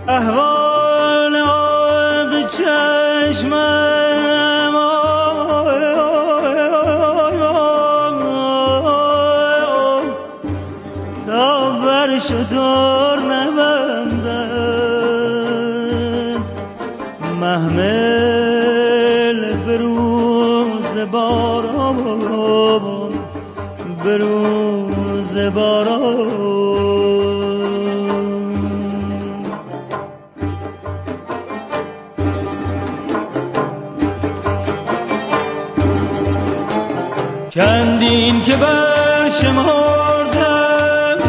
احوال آب چشمم تا بر شتر نبندد محمل بروز باران بروز باران. چندین که برشمردم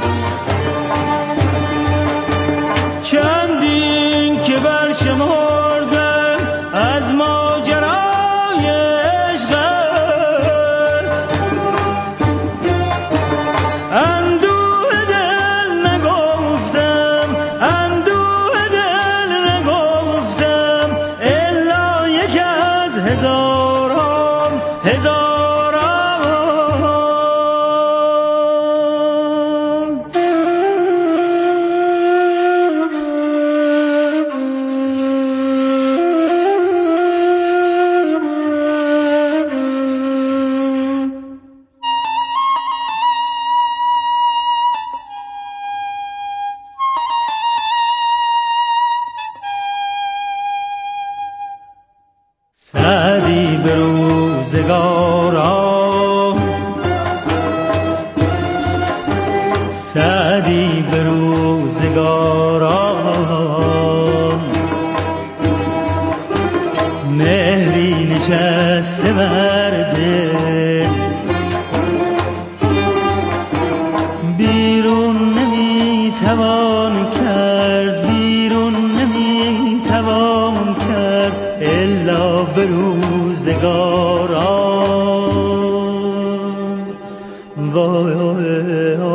چندین که برشمردم از ماجرای عشقت اندوه دل نگفتم اندوه دل نگفتم الا یک از هزاران هزار. سعدی به روزگاران سعدی به روزگاران مهری نشسته بر دل بیرون نمیتوان کرد بیرون نمیتوان کرد الا به روزگاران. وای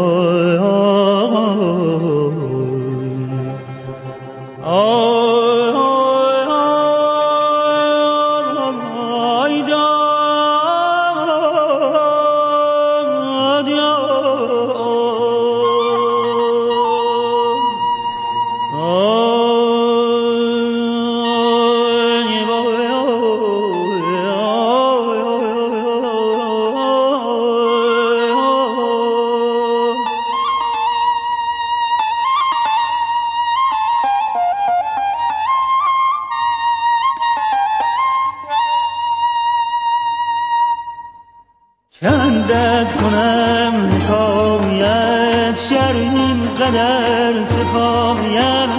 چندت کنم حکایت شرین قدر کفایت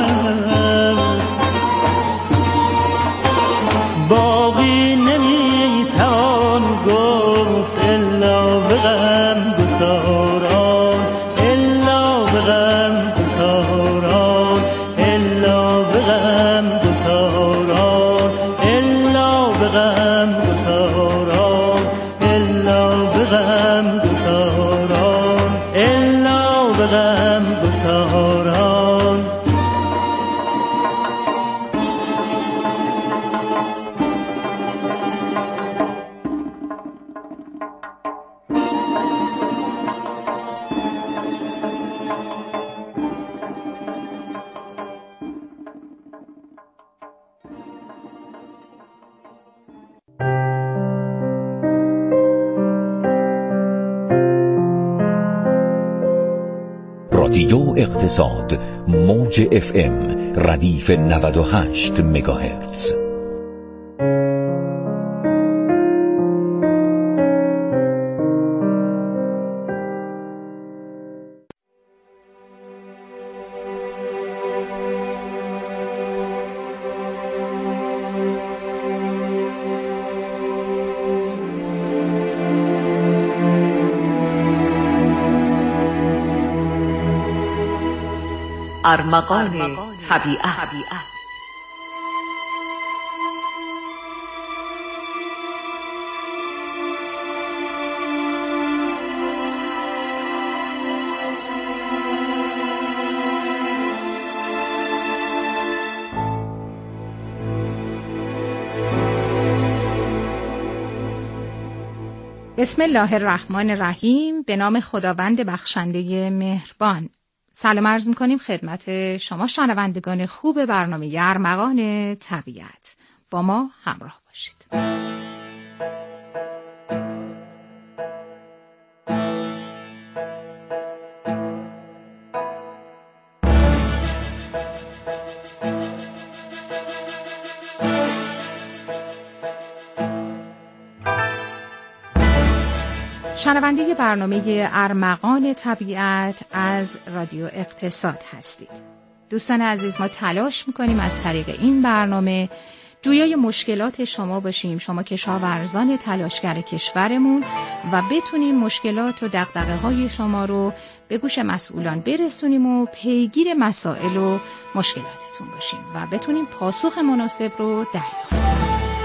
باقی نمیتوان گفت الا به غم گساران الا به غم گساران الا به غم گساران الا به غم گساران الا به غم گساران الا به غم گساران. رادیو اقتصاد موج FM ردیف 98 مگاهرتز. ارمغان طبیعت. بسم الله الرحمن الرحیم. به نام خداوند بخشنده مهربان. سلام عرض می‌کنیم خدمت شما شنوندگان خوب برنامه ارمغان طبیعت. با ما همراه باشید. شنونده برنامه ارمغان طبیعت از رادیو اقتصاد هستید. دوستان عزیز، ما تلاش میکنیم از طریق این برنامه جویای مشکلات شما باشیم، شما کشاورزان تلاشگر کشورمون، و بتونیم مشکلات و دغدغه‌های شما رو به گوش مسئولان برسونیم و پیگیر مسائل و مشکلاتتون باشیم و بتونیم پاسخ مناسب رو دریافت کنیم.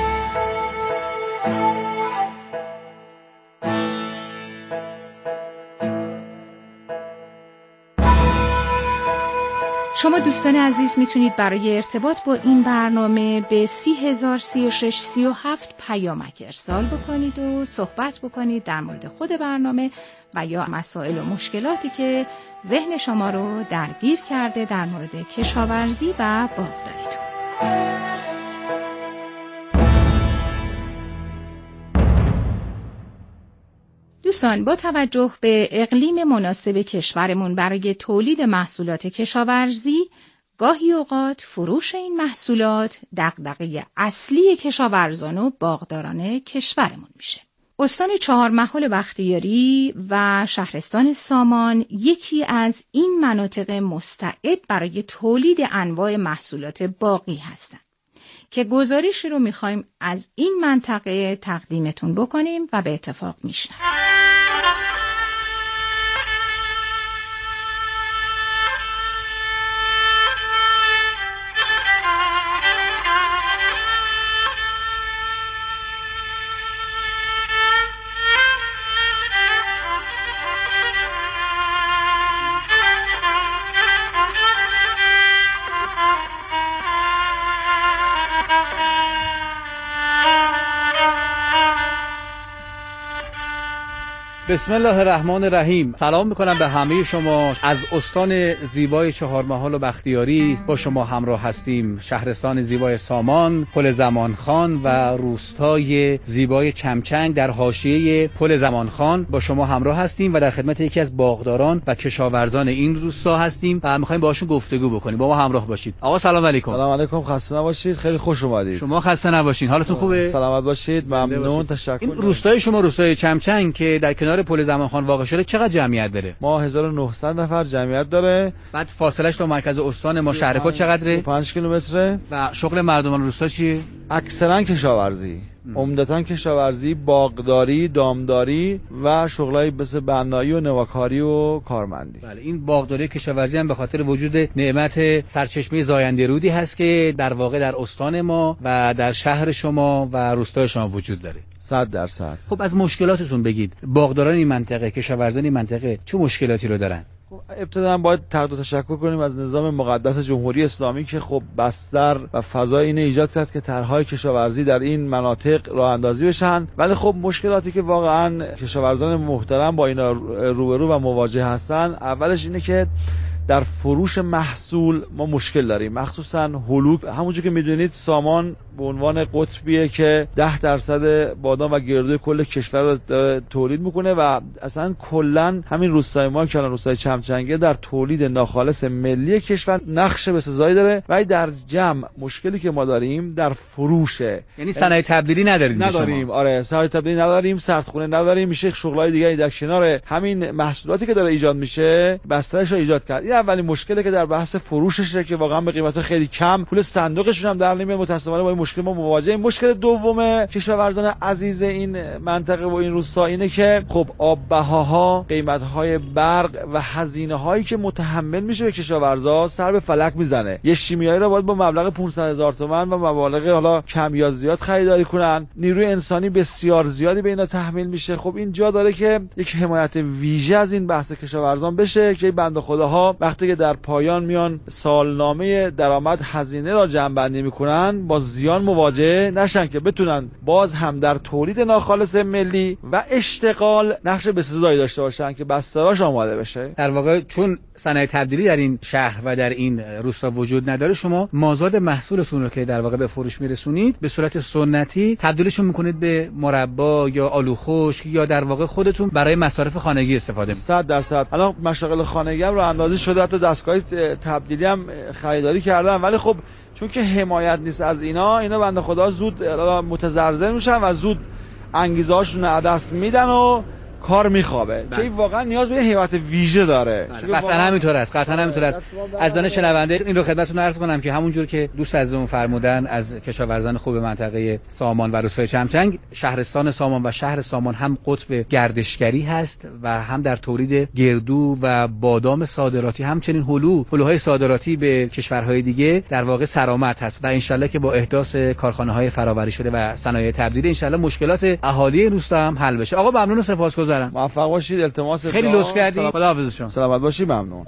شما دوستان عزیز میتونید برای ارتباط با این برنامه به 30,036,37 پیامک ارسال بکنید و صحبت بکنید در مورد خود برنامه و یا مسائل و مشکلاتی که ذهن شما رو درگیر کرده در مورد کشاورزی و باغداریتون. دوستان، با توجه به اقلیم مناسب کشورمون برای تولید محصولات کشاورزی، گاهی اوقات فروش این محصولات دغدغه اصلی کشاورزان و باغداران کشورمون میشه. استان چهارمحال بختیاری و شهرستان سامان یکی از این مناطق مستعد برای تولید انواع محصولات باغی هستند که گزارشی رو میخوایم از این منطقه تقدیمتون بکنیم و به اتفاق میشنویم. بسم الله الرحمن الرحیم. سلام میکنم به همه شما. از استان زیبای چهارمحال و بختیاری با شما همراه هستیم. شهرستان زیبای سامان، پل زمانخان و روستای زیبای چمچنگ در حاشیه پل زمانخان با شما همراه هستیم و در خدمت یکی از باغداران و کشاورزان این روستا هستیم و میخوایم باهاشون گفتگو بکنیم. با ما همراه باشید. آقا سلام علیکم. سلام علیکم، خسته نباشید. خیلی خوش اومدید. شما خسته نباشین. حالتون خوبه؟ سلامت باشید. ممنون، تشکر. این روستای شما روستای چمچنگ که در کنار پل زمانخان واقع شده چقدر جمعیت داره؟ ما 1900 نفر جمعیت داره. بعد فاصلهش تا مرکز استان ما شهرکو چقدره؟ 5 کیلومتره. و شغل مردمان روستا چیه؟ اکثرا کشاورزی، عمدتاً کشاورزی، باغداری، دامداری و شغلای مثل بنایی و نواکاری و کارمندی. بله، این باغداری کشاورزی هم به خاطر وجود نعمت سرچشمه زاینده رودی هست که در واقع در استان ما و در شهر شما و روستای شما وجود داره. 100%. خب از مشکلاتتون بگید. باغداران این منطقه، کشاورزان این منطقه چه مشکلاتی رو دارن؟ ابتدا باید تقدیر و تشکر کنیم از نظام مقدس جمهوری اسلامی که خب بستر و فضای اینو ایجاد کرد که طرح‌های کشاورزی در این مناطق راه اندازی بشن. ولی خب مشکلاتی که واقعا کشاورزان محترم با اینا روبرو و مواجه هستن، اولش اینه که در فروش محصول ما مشکل داریم، مخصوصا هلوک. همونجور که میدونید سامان به عنوان قطبیه که 10% بادام و گردو کل کشور رو تولید میکنه و اصلا کلا همین روستای ما که الان روستای چمچنگه در تولید ناخالص ملی کشور نقش بسزایی داره. و در جمع مشکلی که ما داریم در فروشه، یعنی صنایع تبدیلی نداریم شما. آره، صنایع تبدیلی نداریم، سردخونه نداریم، میشه شغلای دیگه در کنار همین محصولاتی که داره ایجاد میشه بسترش رو ایجاد کرد. این اولین مشکلی که در بحث فروششه که واقعا به قیمت خیلی کم پول صندوقشون هم در نمیاد. متأسفانه با این مشکل ما مواجهیم. مشکل دوم کشاورزان عزیز این منطقه و این روستا اینه که خب آب بهاها، قیمت‌های برق و هزینه‌هایی که متحمل میشه به کشاورزا سر به فلک میزنه. یه شیمیایی رو باید با مبلغ 500,000 تومان و مبالغ حالا کم یا زیاد خریداری کنن. نیروی انسانی بسیار زیادی به اینا تحمیل میشه. خب این جا داره که یک حمایت ویژه از این بحث کشاورزان بشه که بنده خداها وقتی که در پایان میان سالنامه درآمد هزینه را جمع‌بندی میکنن با زیان مواجه نشن که بتونن باز هم در تولید ناخالص ملی و اشتغال نقش بسزایی داشته باشن که بستراش آماده بشه. در واقع چون صنایع تبدیلی در این شهر و در این روستا وجود نداره، شما مازاد محصولتون رو که در واقع به فروش میرسونید به صورت سنتی تبدیلشون میکنید به مربا یا آلو خشک یا در واقع خودتون برای مصارف خانگی استفاده میکنید. 100%. الان مشاغل خانگی هم رو اندازی شده، حتی دستگاه تبدیلی هم خریداری کردن، ولی خب چون که حمایت نیست از اینا بنده خدا زود متزلزل میشن و زود انگیزه هاشون رو دست میدن و کار میخوابه. چه واقعا نیاز به هیئت ویژه داره. قطعا همینطور است. از دانش شنونده این رو خدمتتون عرض کنم که همونجور که دوست عزیزمون فرمودن از کشاورزان خوب منطقه سامان و روستای چمچنگ، شهرستان سامان و شهر سامان هم قطب گردشگری هست و هم در تولید گردو و بادام صادراتی، همچنین هلوهای صادراتی به کشورهای دیگه در واقع سرآمد هست و انشالله که با احداث کارخانه‌های فراوری شده و صنایع تبدیلی انشالله مشکلات اهالی روستا هم حل بشه. آقا ممنون و سپاسگزارم. موفق باشید. التماس خیلی لطف کردید. خداحافظ شما. سلامت باشید. ممنون.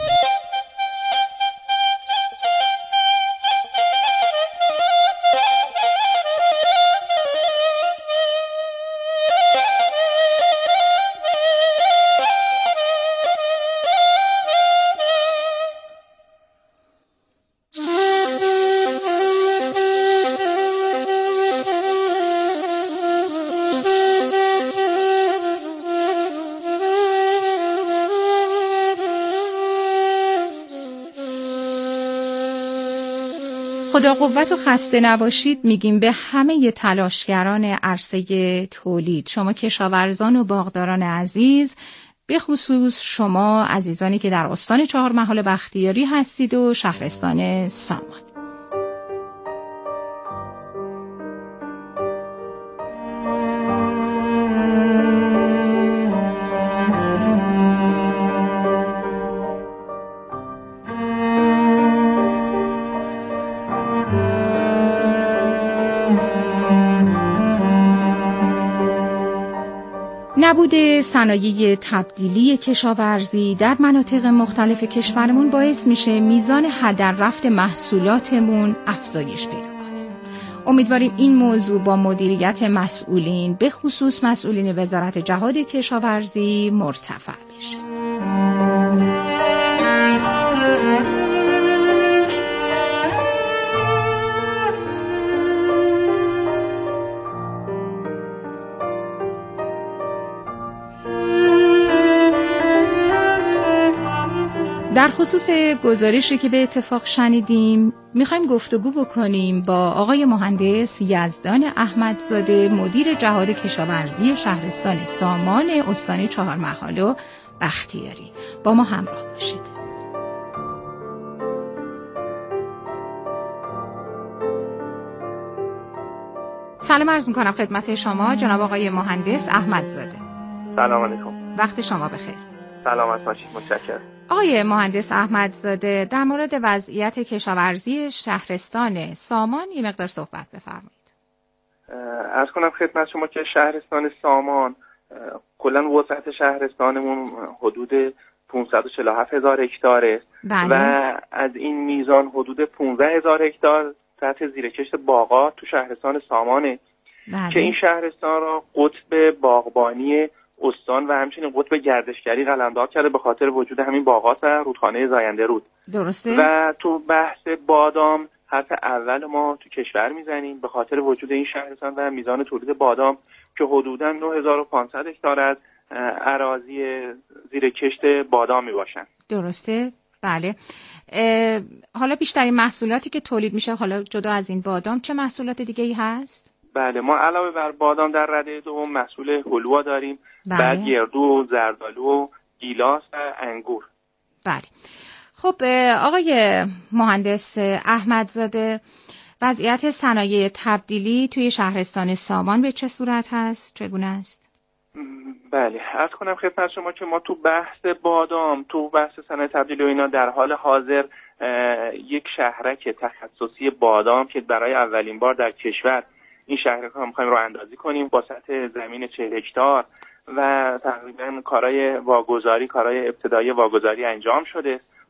خدا قوت و خسته نباشید میگیم به همه تلاشگران عرصه تولید، شما کشاورزان و باغداران عزیز، به خصوص شما عزیزانی که در استان چهارمحال بختیاری هستید و شهرستان سامان. نبود صنایع تبدیلی کشاورزی در مناطق مختلف کشورمون باعث میشه میزان هدر رفت محصولاتمون افزایش پیدا کنه. امیدواریم این موضوع با مدیریت مسئولین، به خصوص مسئولین وزارت جهاد کشاورزی، مرتفع بشه. در خصوص گزارشی که به اتفاق شنیدیم میخوایم گفتگو بکنیم با آقای مهندس یزدان احمدزاده، مدیر جهاد کشاورزی شهرستان سامان استان چهارمحال و بختیاری. با ما همراه باشید. سلام عرض میکنم خدمت شما جناب آقای مهندس احمدزاده. سلام علیکم. وقت شما بخیر. سلامت باشید. متشکرم. آقای مهندس احمدزاده، در مورد وضعیت کشاورزی شهرستان سامان یه مقدار صحبت بفرمایید. عرض کنم خدمت شما که شهرستان سامان کلا وسعت شهرستانمون حدود 547,000 هکتاره و از این میزان حدود 15,000 هکتار تحت زیرکشت باغات تو شهرستان سامانه که این شهرستان را قطب باغبانی استان و همچنین قطب گردشگری قلمداد کرده به خاطر وجود همین باغات و رودخانه زاینده رود. درسته. و تو بحث بادام حرف اول ما تو کشور میزنیم به خاطر وجود این شهرستان و میزان تولید بادام که حدوداً 9500 هکتار از اراضی زیر کشت بادام میباشن. درسته. بله. حالا بیشترین محصولاتی که تولید میشه، حالا جدا از این بادام، چه محصولات دیگه ای هست؟ بله، ما علاوه بر بادام در رده دوم محصول هلوا داریم. بله. بعد گردو، زردآلو، گیلاس و انگور. بله. خب آقای مهندس احمدزاده، وضعیت صنایع تبدیلی توی شهرستان سامان به چه صورت هست؟ چگونه است؟ بله، عرض کنم خدمت شما که ما تو بحث بادام، تو بحث صنایع تبدیلی و اینا در حال حاضر یک شهرک تخصصی بادام که برای اولین بار در کشور این شهرک رو می‌خوایم راه اندازی کنیم با سطح زمین 40 هکتار و تقریبا کارهای ابتدایی واگذاری انجام شده.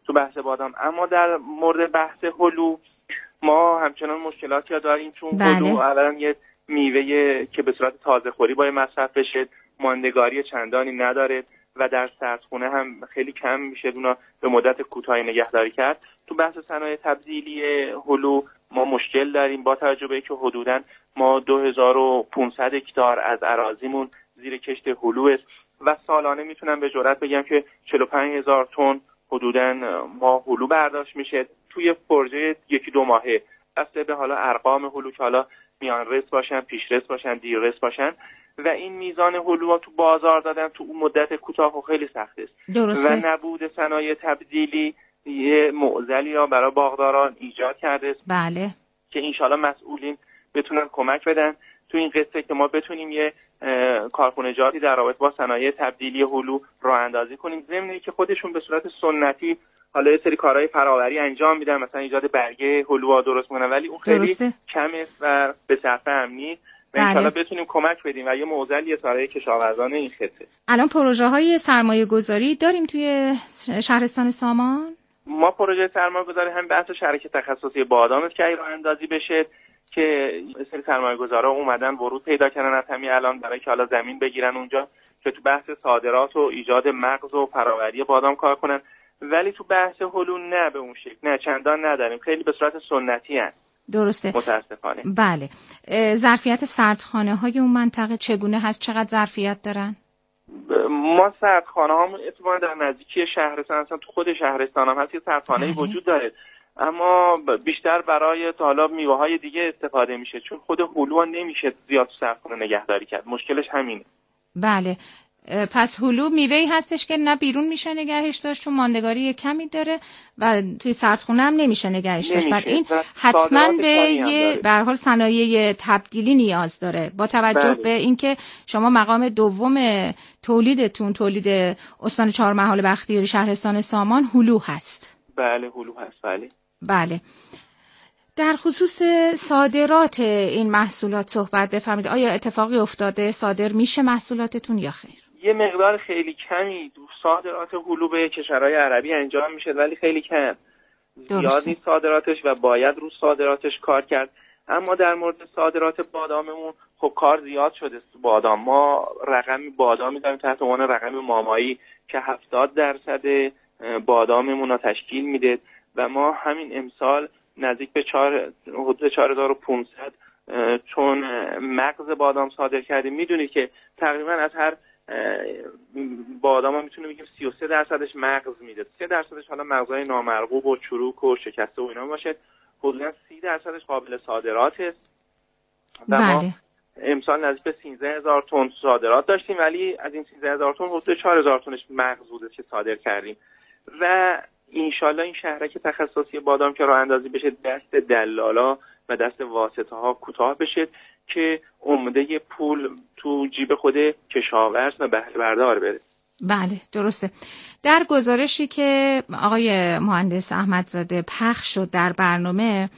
تو بحث بادام. اما در مورد بحث هلو ما همچنان مشکلاتی داریم، چون هلو اولا یه میوه که به صورت تازه خوری باید مصرف بشه، ماندگاری چندانی نداره و در سردخونه هم خیلی کم میشه اونا به مدت کوتاهی نگهداری کرد. تو بحث صنایع تبدیلی هلو ما مشکل داریم، با توجه به اینکه حدوداً ما 2500 هکتار از اراضیمون زیر کشت هلو است و سالانه میتونم به جرئت بگم که 45000 تن حدوداً ما هلو برداشت میشه توی پروژه 1-2 ماهه. بسته به حالا ارقام هلو که حالا میان رس باشن، پیش رس باشن، دیر رس باشن و این میزان هلوها تو بازار دادن تو اون مدت کوتاه و خیلی سخت است. درسته. و نبود صنایع تبدیلی یه معضلی ها برای باغداران ایجاد کرده است. بله. که انشالله مسئولین بتونن کمک بدن تو این قصه که ما بتونیم یه کارخونجاتی در رابطه با صنایع تبدیلی هلو راه اندازی کنیم، ضمن که خودشون به صورت سنتی حالا یه سری کارهای فراوری انجام میدن، مثلا ایجاد برگه هلوها درست کنن، ولی اون خیلی کمه و به صرفه امنی و انشالله بتونیم کمک بدیم و یه معضلی برای کشاورزان این خطه. الان پروژه های سرمایه گذاری داریم توی شهرستان سامان؟ ما پروژه سرمایه گذاری هم بحث شرکت تخصصی بادام است که راه اندازی بشه که سری سرمایه گذارا اومدن ورود پیدا کردن از همین الان برای که حالا زمین بگیرن اونجا که تو بحث صادرات و ایجاد مغز و فراوری بادام کار کنن، ولی تو بحث هلو نه به اون شکل، نه چندان نداریم، خیلی به صورت سنتی هست. درسته. متاسفانه. بله. ظرفیت سردخانه های اون منطقه چگونه هست؟ چقدر ظرفیت دارن؟ ما سردخانه هامون اتفاقا در نزدیکی شهرستان هستن، تو خود شهرستان هم هست یه سردخانه‌ای وجود داره، اما بیشتر برای تا حالا میوه های دیگه استفاده میشه، چون خود هلو نمیشه زیاد تو سردخانه نگهداری کرد. مشکلش همینه. بله. پس هلو میوه‌ای هستش که نه بیرون میشه نگهش داشت چون ماندگاری کمی داره و توی سردخونه هم نمیشه نگهش داشت. بر این حتما به یه به هر حال صنایع تبدیلی نیاز داره. با توجه به اینکه شما مقام دوم تولیدتون تولید استان چهارمحال بختیاری شهرستان سامان هلو هست. بله هلو هست. بله. بله. در خصوص صادرات این محصولات صحبت بفرمایید. آیا اتفاقی افتاده صادر میشه محصولاتتون یا خیر؟ یه مقدار خیلی کمی صادرات هلو به کشورهای عربی انجام میشه ولی خیلی کم، زیاد نیست صادراتش و باید رو صادراتش کار کرد. اما در مورد صادرات باداممون خب کار زیاد شده. بادام ما رقمی بادامی داریم تحت عنوان رقم مامایی که 70% باداممون رو تشکیل میده و ما همین امسال نزدیک به حدود 4500 چون مغز بادام صادر کردیم. میدونید که تقریبا از هر بادام ها میتونه بگیم 33% مغز میده، 3% حالا مغزهای نامرغوب و چروک و شکسته و اینا باشه، حدودا 30% قابل صادرات است و ما امسال نزدیک به 13000 تن صادرات داشتیم، ولی از این 13000 تن حدود 4000 تنش مغز بوده که صادر کردیم و انشالله این شهرک تخصصی بادام که راه اندازی بشه دست دلالا و دست واسطه ها کوتاه بشه که عمده پول تو جیب خود کشاورز و بهره بردار بره. بله درسته. در گزارشی که آقای مهندس احمدزاده پخش شد در برنامه،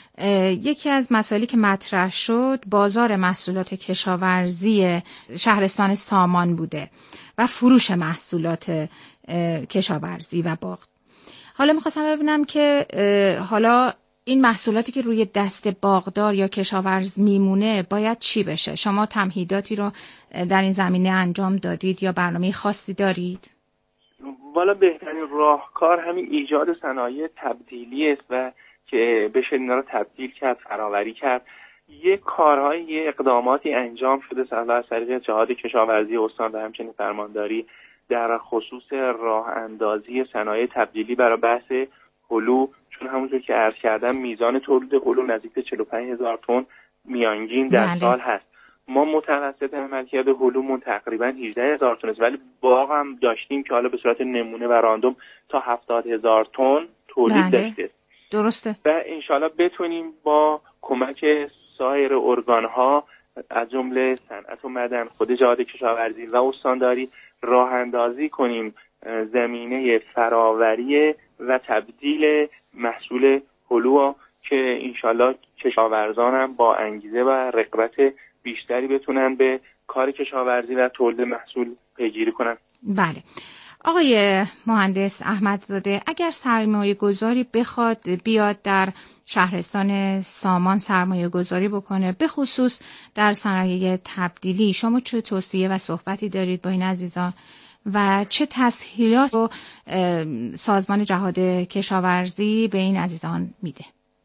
یکی از مسائلی که مطرح شد بازار محصولات کشاورزی شهرستان سامان بوده و فروش محصولات کشاورزی و باغ. حالا میخواستم ببینم که حالا این محصولاتی که روی دست باغدار یا کشاورز میمونه باید چی بشه؟ شما تمهیداتی رو در این زمینه انجام دادید یا برنامه خاصی دارید؟ والا بهترین راهکار همین ایجاد صنایع تبدیلی است و که بشه اینا رو تبدیل کرد، فراوری کرد. یه کارهای یه اقداماتی انجام شده سال از طریق جهاد کشاورزی استان و همچنین فرمانداری در خصوص راه اندازی صنایع تبدیلی برای بحث هلو، چون همونطور که عرض کردم میزان تولید هلو نزدیک به 45000 تن میانگین در سال هست. ما متوسط عملکرد هلومون تقریبا 18000 تن است، ولی باغ هم داشتیم که حالا به صورت نمونه و راندوم تا 70000 تن تولید داشته. درسته. و انشالله بتونیم با کمک سایر ارگان‌ها از جمله صنعت و معدن، خود جهاد کشاورزی و استانداری راه اندازی کنیم زمینه فراوری و تبدیل محصول هلو که انشالله کشاورزان هم با انگیزه و رغبت بیشتری بتونن به کار کشاورزی و تولید محصول پیگیری کنن. بله. آقای مهندس احمدزاده، اگر سرمایه گذاری بخواد بیاد در شهرستان سامان سرمایه گذاری بکنه، به خصوص در صنایع تبدیلی، شما چه توصیه و صحبتی دارید با این عزیزان و چه تسهیلات رو سازمان جهاد کشاورزی به این عزیزان میده؟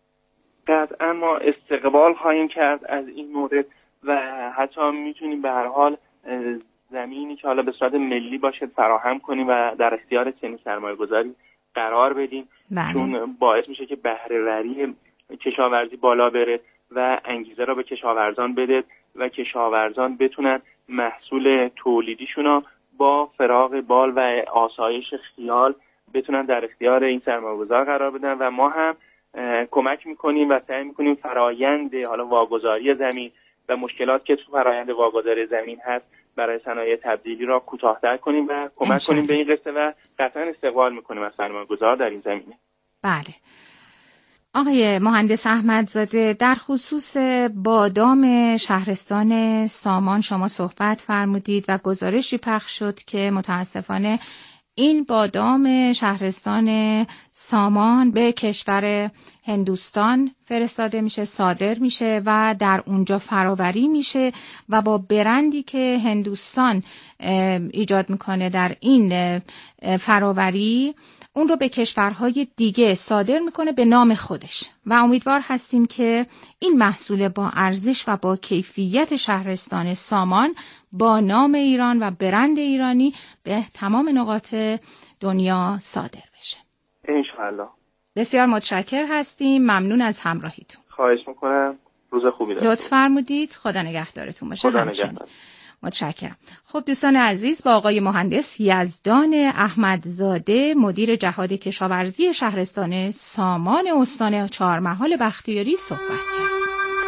قطعا ما استقبال خواهیم کرد از این مورد و حتی میتونیم به هر حال زمینی که حالا به صورت ملی باشه فراهم کنیم و در اختیار چنین سرمایه‌گذاری قرار بدیم. چون باعث میشه که بهره‌وری کشاورزی بالا بره و انگیزه را به کشاورزان بده و کشاورزان بتونن محصول تولیدیشون رو با فراغ بال و آسایش خیال بتونن در اختیار این سرمایه‌گذار قرار بدن و ما هم کمک میکنیم و سعی میکنیم فرایند حالا واگذاری زمین و مشکلات که تو فرایند واگذاری زمین هست برای صنایع تبدیلی را کوتاه‌تر کنیم و کمک کنیم به این قصه و قطعا استقبال میکنیم از سرمایه‌گذار در این زمینه. بله. آقای مهندس احمدزاده، در خصوص بادام شهرستان سامان شما صحبت فرمودید و گزارشی پخش شد که متاسفانه این بادام شهرستان سامان به کشور هندوستان فرستاده میشه، صادر میشه و در اونجا فراوری میشه و با برندی که هندوستان ایجاد میکنه در این فراوری اون رو به کشورهای دیگه صادر میکنه به نام خودش و امیدوار هستیم که این محصول با ارزش و با کیفیت شهرستان سامان با نام ایران و برند ایرانی به تمام نقاط دنیا صادر بشه. انشاءالله. بسیار متشکر هستیم. ممنون از همراهیتون. خواهش میکنم. روز خوبی داشته لطف فرمودید. خدا نگهدارتون باشه. خدا نگهدار. متشکرم. خب دوستان عزیز، با آقای مهندس یزدان احمدزاده مدیر جهاد کشاورزی شهرستان سامان استان چهارمحال بختیاری صحبت کردیم.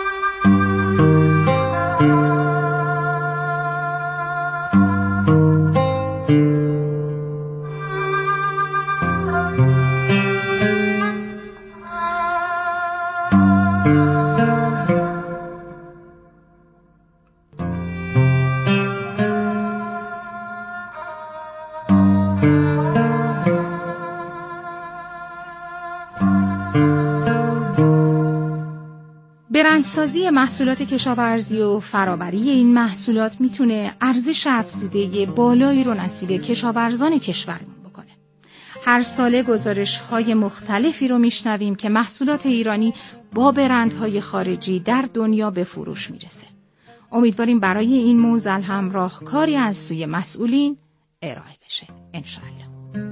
برندسازی محصولات کشاورزی و فرآوری این محصولات میتونه ارزش افزوده بالایی رو نصیب کشاورزان کشورمون بکنه. هر ساله گزارش‌های مختلفی رو میشنویم که محصولات ایرانی با برندهای خارجی در دنیا به فروش میرسه. امیدواریم برای این موزل هم راهکاری از سوی مسئولین ارائه بشه. انشاءالله.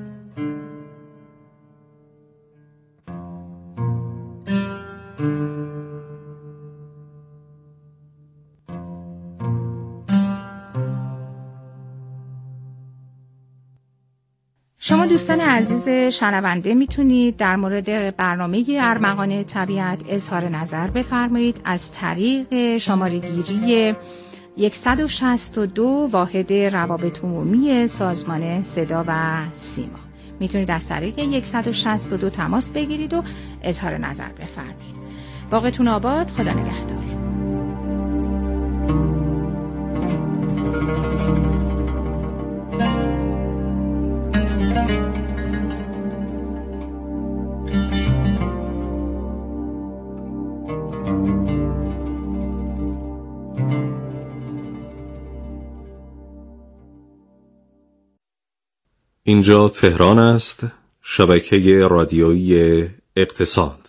شما دوستان عزیز شنونده میتونید در مورد برنامه ارمغان طبیعت اظهار نظر بفرمایید از طریق شماره‌گیری 162 واحد روابط عمومی سازمان صدا و سیما. میتونید از طریق 162 تماس بگیرید و اظهار نظر بفرمایید. باغتون آباد. خدا نگهدار. اینجا تهران است، شبکه رادیویی اقتصاد.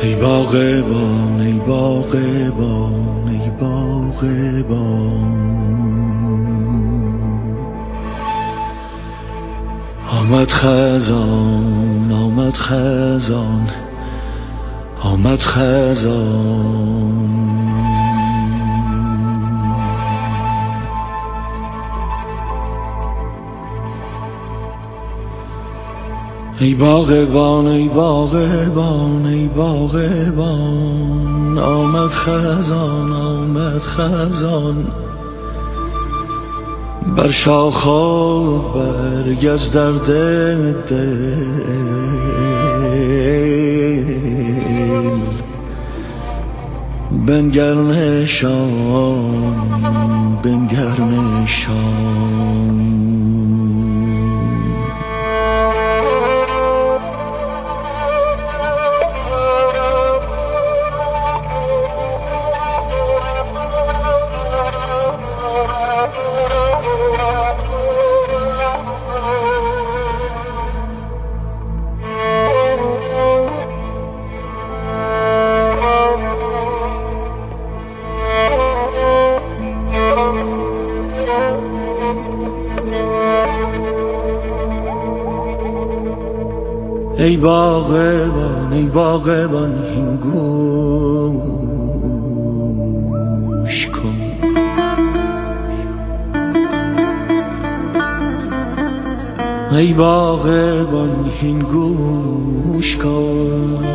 ای باغبان ای باغبان ای باغبان، آمد خزان آمد خزان آمد خزان. ای باغبان ای باغبان ای باغبان، آمد خزان آمد خزان، بر شاخ و برگ از درد دل بنگر نشان بنگر نشان. ای باغبان ای باغبان هین گوش کن، ای باغبان هین گوش کن،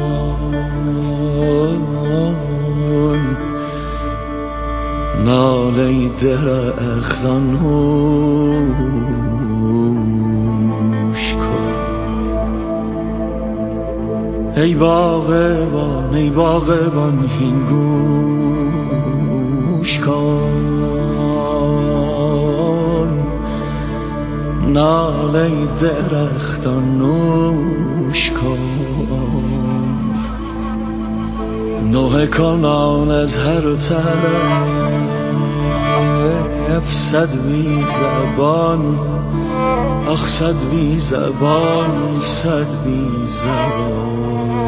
ناله درختان هوش کن. ای باغبان ای باغبان هین گوش کن، ناله درختان نوش کن. نوحه کنان از هر طرف صد بی زبان، آخ صد بی زبان صد بی زبان.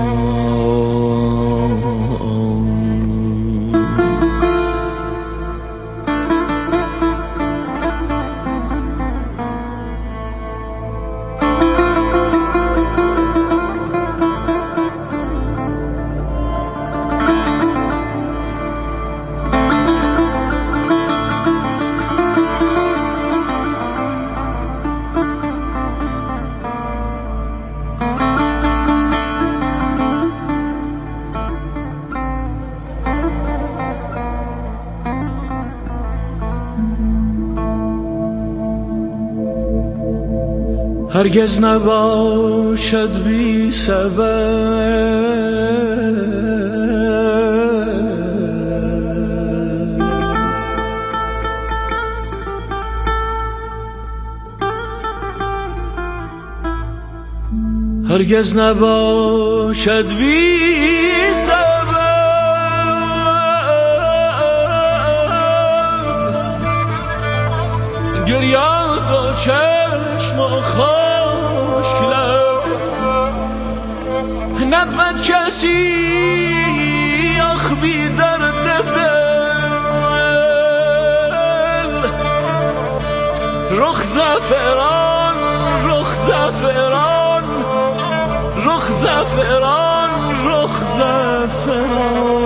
هرگز نباشد بی سبب هرگز نباشد بی سبب گریاد و چشم و خشک لب نبود کسی آخ بی درد دل. رخ زعفران رخ زعفران رخ زعفران رخ زعفران